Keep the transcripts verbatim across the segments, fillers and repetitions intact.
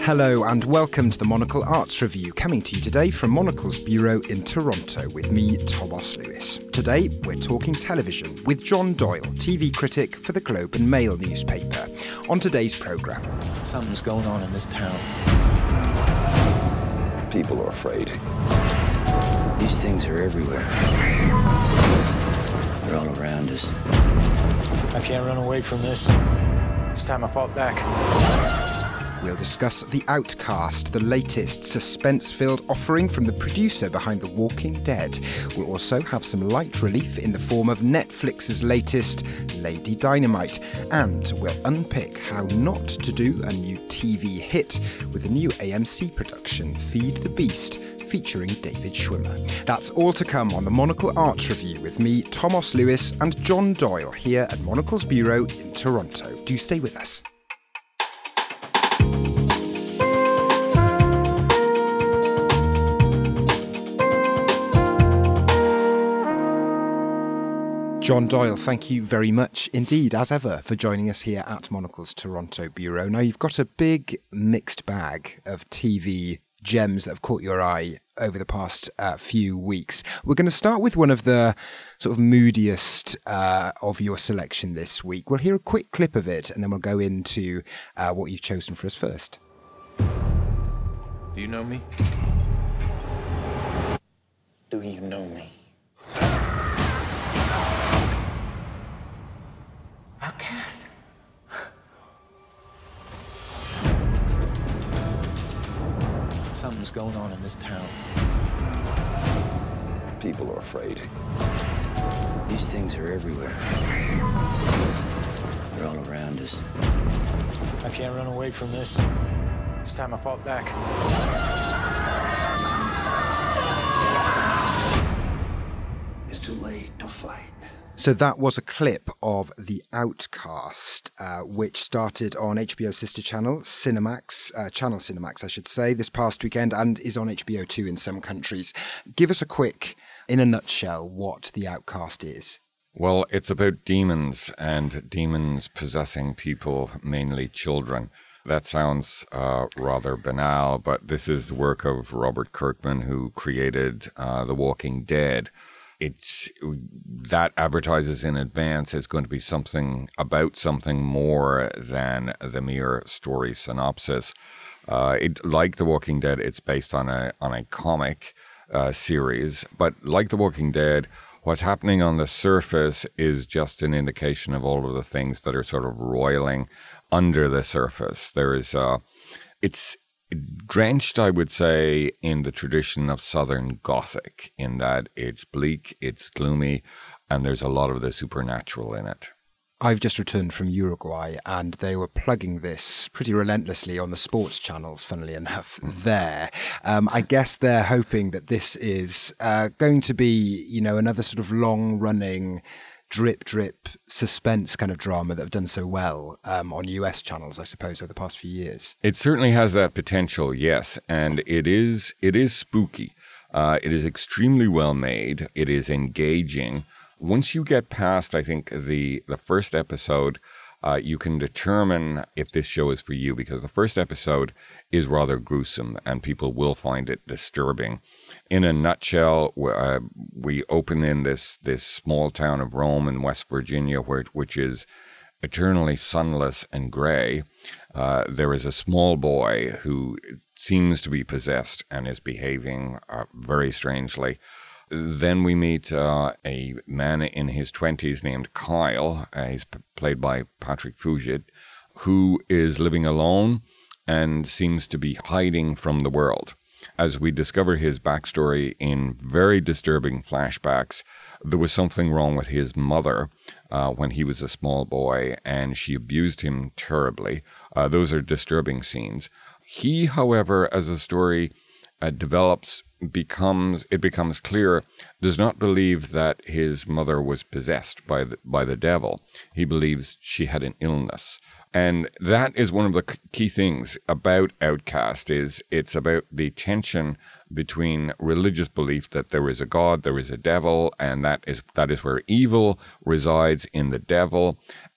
Hello and welcome to the Monocle Arts Review, coming to you today from Monocle's bureau in Toronto with me, Thomas Lewis. Today we're talking television with John Doyle, T V critic for the Globe and Mail newspaper. On today's programme, something's going on in this town. People are afraid. These things are everywhere. They're all around us. I can't run away from this. It's time I fought back. We'll discuss The Outcast, the latest suspense-filled offering from the producer behind The Walking Dead. We'll also have some light relief in the form of Netflix's latest Lady Dynamite. And we'll unpick how not to do a new T V hit with a new A M C production, Feed the Beast, featuring David Schwimmer. That's all to come on the Monocle Arts Review with me, Thomas Lewis, and John Doyle here at Monocle's bureau in Toronto. Do stay with us. John Doyle, thank you very much indeed, as ever, for joining us here at Monocle's Toronto bureau. Now, you've got a big mixed bag of T V gems that have caught your eye over the past uh, few weeks. We're going to start with one of the sort of moodiest uh, of your selection this week. We'll hear a quick clip of it, and then we'll go into uh, what you've chosen for us first. Do you know me? Do you know me? Outcast. Something's going on in this town. People are afraid. These things are everywhere. They're all around us. I can't run away from this. It's time I fought back. It's too late to fight. So that was a clip of The Outcast, uh, which started on H B O's sister channel, Cinemax, uh, channel Cinemax, I should say, this past weekend, and is on H B O too in some countries. Give us a quick, in a nutshell, what The Outcast is. Well, it's about demons and demons possessing people, mainly children. That sounds uh, rather banal, but this is the work of Robert Kirkman, who created uh, The Walking Dead. It's that advertises in advance is going to be something about something more than the mere story synopsis. Uh, it, like The Walking Dead, it's based on a on a comic uh, series, but like The Walking Dead, what's happening on the surface is just an indication of all of the things that are sort of roiling under the surface. There is, uh, it's. drenched, I would say, in the tradition of Southern Gothic, in that it's bleak, it's gloomy, and there's a lot of the supernatural in it. I've just returned from Uruguay, and they were plugging this pretty relentlessly on the sports channels, funnily enough, there. Um, I guess they're hoping that this is uh, going to be, you know, another sort of long-running drip, drip, suspense kind of drama that have done so well um, on U S channels, I suppose, over the past few years. It certainly has that potential, yes, and it is it is spooky. Uh, it is extremely well made. It is engaging. Once you get past, I think, the, the first episode, uh, you can determine if this show is for you, because the first episode is rather gruesome and people will find it disturbing. In a nutshell, uh, we open in this this small town of Rome in West Virginia, where which is eternally sunless and gray. Uh, there is a small boy who seems to be possessed and is behaving uh, very strangely. Then we meet uh, a man in his twenties named Kyle. Uh, he's p- played by Patrick Fugit, who is living alone and seems to be hiding from the world. As we discover his backstory in very disturbing flashbacks, there was something wrong with his mother uh, when he was a small boy, and she abused him terribly. Uh, those are disturbing scenes. He, however, as the story uh, develops, becomes it becomes clear, does not believe that his mother was possessed by the, by the devil. He believes she had an illness. And that is one of the key things about Outcast, is it's about the tension between religious belief that there is a God, there is a devil, and that is that is where evil resides, in the devil,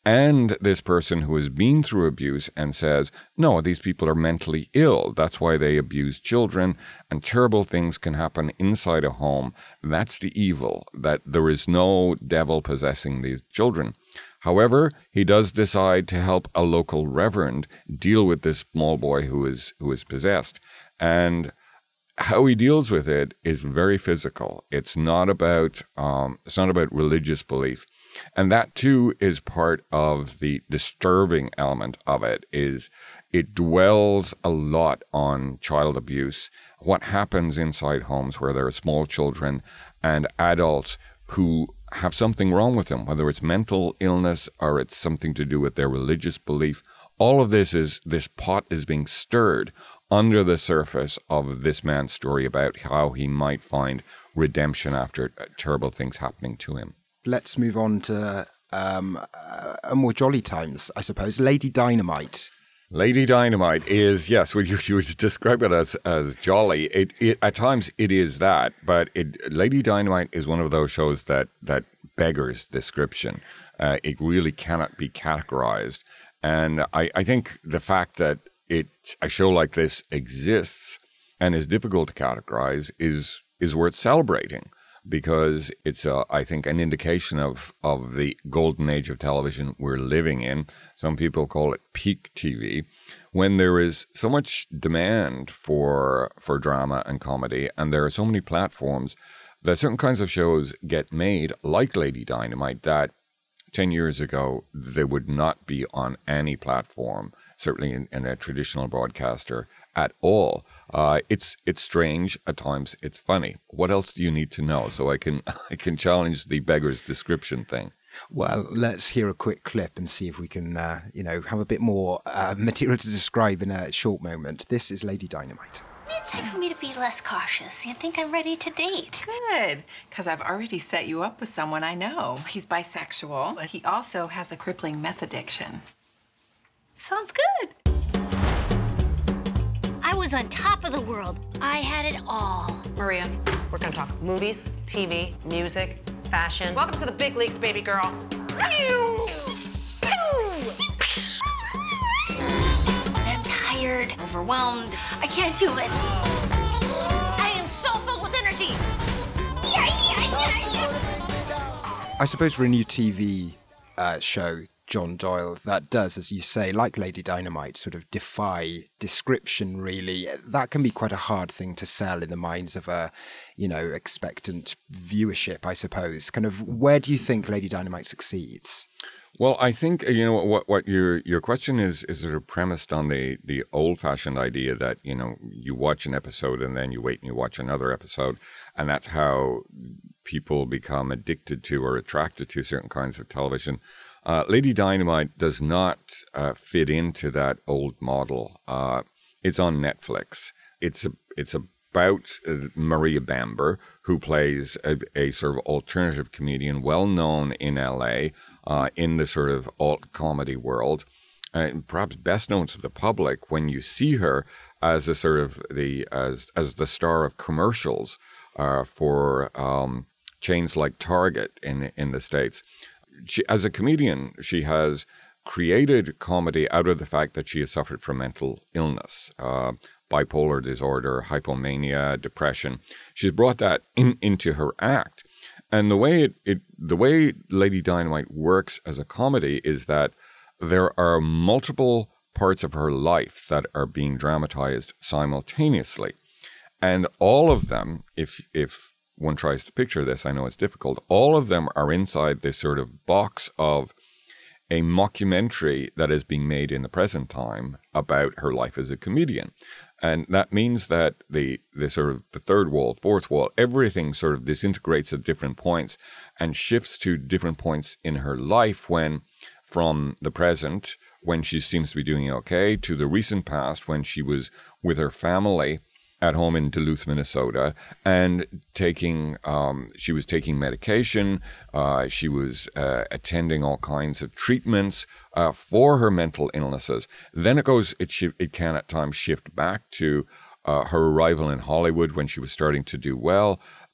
and this person who has been through abuse and says, no, these people are mentally ill. That's why they abuse children, and terrible things can happen inside a home. That's the evil, that there is no devil possessing these children. However, he does decide to help a local reverend deal with this small boy who is who is possessed. And how he deals with it is very physical. It's not about um, it's not about religious belief. And that, too, is part of the disturbing element of it, is it dwells a lot on child abuse, what happens inside homes where there are small children and adults who have something wrong with them, whether it's mental illness or it's something to do with their religious belief. All of this is, this pot is being stirred under the surface of this man's story about how he might find redemption after terrible things happening to him. Let's move on to um, uh, more jolly times, I suppose. Lady Dynamite. Lady Dynamite is, yes, well, you, you would describe it as, as jolly. It, it, at times it is that, but it, Lady Dynamite is one of those shows that, that beggars description. Uh, it really cannot be categorized. And I, I think the fact that it, a show like this exists and is difficult to categorize is is worth celebrating, because it's, uh, I think, an indication of, of the golden age of television we're living in. Some people call it peak T V, when there is so much demand for for drama and comedy, and there are so many platforms that certain kinds of shows get made, like Lady Dynamite, that ten years ago they would not be on any platform, certainly in, in a traditional broadcaster at all. Uh, it's it's strange at times. It's funny. What else do you need to know? So I can I can challenge the beggar's description thing. Well, let's hear a quick clip and see if we can, uh, you know, have a bit more uh, material to describe in a short moment. This is Lady Dynamite. It's time for me to be less cautious. You think I'm ready to date? Good, because I've already set you up with someone I know. He's bisexual, but he also has a crippling meth addiction. Sounds good. I was on top of the world. I had it all. Maria, we're gonna talk movies, T V, music, fashion. Welcome to the big leagues, baby girl. I'm tired, overwhelmed. I can't do it. I am so filled with energy. Yeah, yeah, yeah, yeah. I suppose for a new T V uh, show, John Doyle, that does, as you say, like Lady Dynamite, sort of defy description, really. That can be quite a hard thing to sell in the minds of a, you know, expectant viewership, I suppose. Kind of, where do you think Lady Dynamite succeeds? Well, I think, you know, what what your your question is is sort of premised on the, the old-fashioned idea that, you know, you watch an episode and then you wait and you watch another episode, and that's how people become addicted to or attracted to certain kinds of television. Uh, Lady Dynamite does not uh, fit into that old model. Uh, it's on Netflix. It's a, it's about uh, Maria Bamber, who plays a, a sort of alternative comedian, well known in L A, uh, in the sort of alt comedy world, and perhaps best known to the public when you see her as a sort of the as as the star of commercials uh, for um, chains like Target in in the States. She, as a comedian, she has created comedy out of the fact that she has suffered from mental illness, uh, bipolar disorder, hypomania, depression. She's brought that in, into her act. And the way it, it, the way Lady Dynamite works as a comedy is that there are multiple parts of her life that are being dramatized simultaneously. And all of them, if if one tries to picture this, I know it's difficult, all of them are inside this sort of box of a mockumentary that is being made in the present time about her life as a comedian. And that means that the, the sort of the third wall, fourth wall, everything sort of disintegrates at different points and shifts to different points in her life, when from the present, when she seems to be doing okay, to the recent past, when she was with her family at home in Duluth, Minnesota, and taking, um, she was taking medication. Uh, she was uh, attending all kinds of treatments uh, for her mental illnesses. Then it goes, it sh- it can at times shift back to uh, her arrival in Hollywood when she was starting to do well.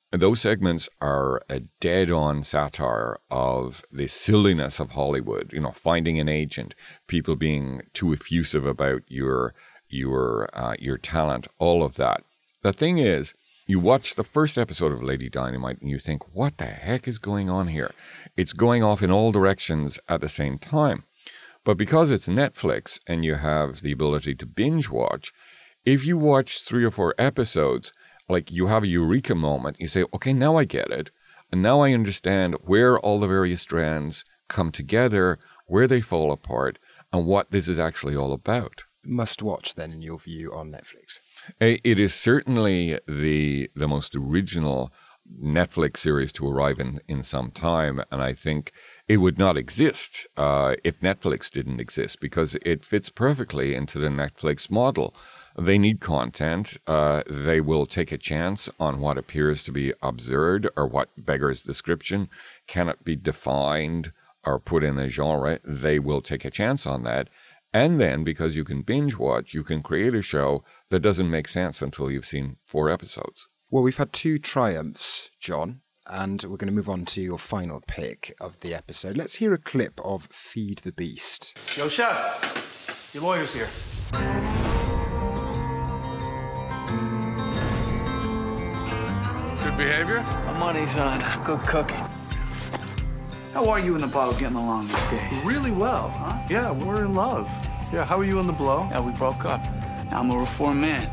those segments are a dead-on satire of the silliness of Hollywood. You know, finding an agent, people being too effusive about your your uh, your talent, all of that. The thing is, you watch the first episode of Lady Dynamite and you think, what the heck is going on here? It's going off in all directions at the same time. But because it's Netflix and you have the ability to binge watch, if you watch three or four episodes, like you have a eureka moment, you say, okay, now I get it. And now I understand where all the various strands come together, where they fall apart, and what this is actually all about. Must watch then, in your view, on Netflix. It is certainly the the most original Netflix series to arrive in, in some time. And I think it would not exist uh, if Netflix didn't exist, because it fits perfectly into the Netflix model. They need content. Uh, they will take a chance on what appears to be absurd or what beggars description, cannot be defined or put in a genre. They will take a chance on that. And then, because you can binge watch, you can create a show that doesn't make sense until you've seen four episodes. Well, we've had two triumphs, John, and we're going to move on to your final pick of the episode. Let's hear a clip of Feed the Beast. Yo, Chef, your lawyer's here. Good behavior? My money's on good cooking. How are you and the bottle getting along these days? Really well, huh? Yeah, we're in love. Yeah, how are you in the blow? Yeah, we broke up. Now I'm a reformed man.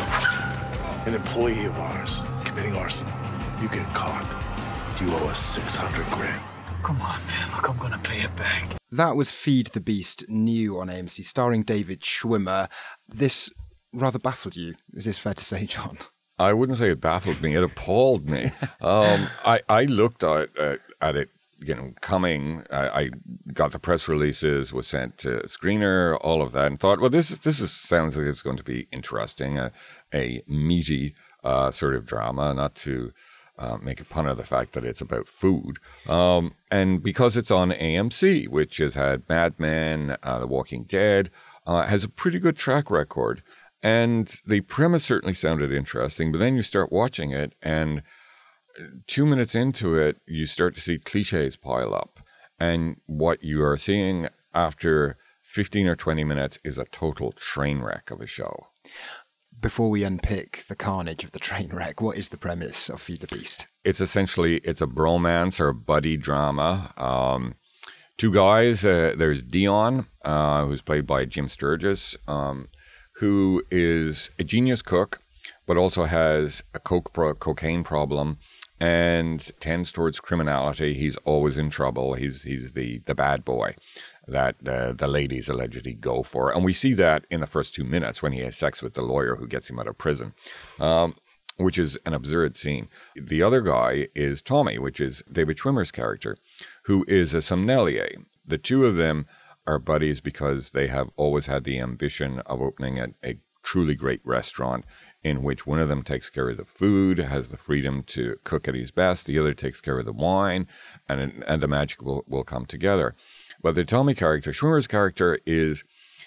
An employee of ours committing arson. You get caught. You owe us six hundred grand. Come on, man. Look, I'm gonna pay it back. That was Feed the Beast, new on A M C, starring David Schwimmer. This rather baffled you. Is this fair to say, John? I wouldn't say it baffled me. It appalled me. um, I, I looked at, uh, at it, you know, coming. I, I got the press releases, was sent to screener, all of that, and thought, well, this is, this is, sounds like it's going to be interesting, a, a meaty uh, sort of drama, not to uh, make a pun of the fact that it's about food. Um, and because it's on A M C, which has had Mad Men, uh, The Walking Dead, uh, has a pretty good track record. And the premise certainly sounded interesting, but then you start watching it, and two minutes into it, you start to see cliches pile up. And what you are seeing after fifteen or twenty minutes is a total train wreck of a show. Before we unpick the carnage of the train wreck, what is the premise of Feed the Beast? It's essentially, it's a bromance or buddy drama. Um, two guys, uh, there's Dion, uh, who's played by Jim Sturgis, um, who is a genius cook, but also has a coke pro- cocaine problem and tends towards criminality. He's always in trouble. He's he's the, the bad boy that uh, the ladies allegedly go for. And we see that in the first two minutes when he has sex with the lawyer who gets him out of prison, um, which is an absurd scene. The other guy is Tommy, which is David Schwimmer's character, who is a sommelier. The two of them are buddies because they have always had the ambition of opening a, a truly great restaurant in which one of them takes care of the food, has the freedom to cook at his best, the other takes care of the wine, and and the magic will, will come together. But the Tommy character, Schwimmer's character, is,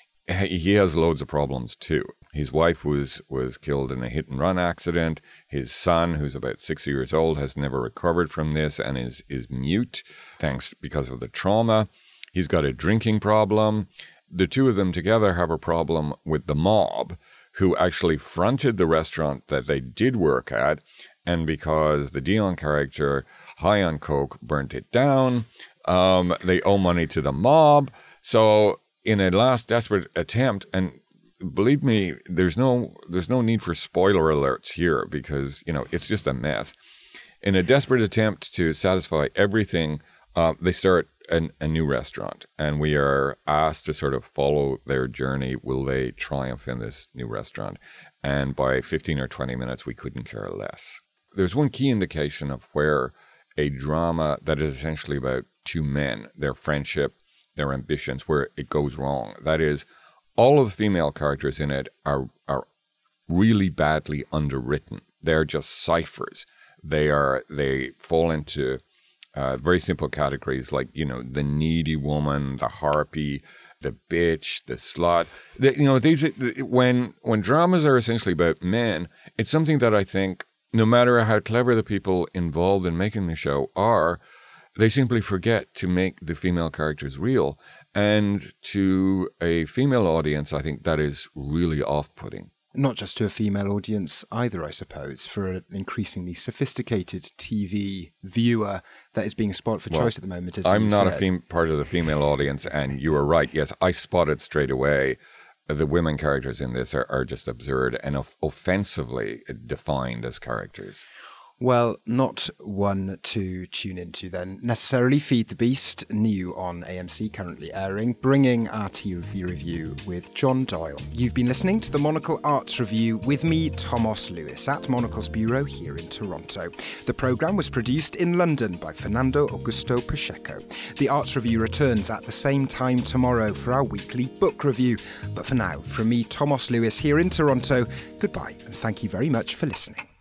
he has loads of problems too. His wife was, was killed in a hit-and-run accident. His son, who's about six years old, has never recovered from this and is, is mute, thanks because of the trauma. He's got a drinking problem. The two of them together have a problem with the mob, who actually fronted the restaurant that they did work at. And because the Dion character, high on coke, burnt it down, um, they owe money to the mob. So in a last desperate attempt, and believe me, there's no there's no need for spoiler alerts here because, you know, it's just a mess. In a desperate attempt to satisfy everything, uh, they start An, a new restaurant, and we are asked to sort of follow their journey. Will they triumph in this new restaurant? And by fifteen or twenty minutes, we couldn't care less. There's one key indication of where a drama that is essentially about two men, their friendship, their ambitions, where it goes wrong. That is, all of the female characters in it are are really badly underwritten. They're just ciphers. They are they fall into Uh, very simple categories like, you know, the needy woman, the harpy, the bitch, the slut. The, you know, these when when dramas are essentially about men, it's something that I think no matter how clever the people involved in making the show are, they simply forget to make the female characters real. And to a female audience, I think that is really off-putting. Not just to a female audience either, I suppose, for an increasingly sophisticated T V viewer that is being spotted for well, choice at the moment, as I'm you not said. a fem- part of the female audience, and you are right. Yes, I spotted straight away the women characters in this are, are just absurd and of- offensively defined as characters. Well, not one to tune into then. Necessarily Feed the Beast, new on A M C, currently airing, bringing our T V review with John Doyle. You've been listening to the Monocle Arts Review with me, Thomas Lewis, at Monocle's Bureau here in Toronto. The programme was produced in London by Fernando Augusto Pacheco. The Arts Review returns at the same time tomorrow for our weekly book review. But for now, from me, Thomas Lewis, here in Toronto, goodbye and thank you very much for listening.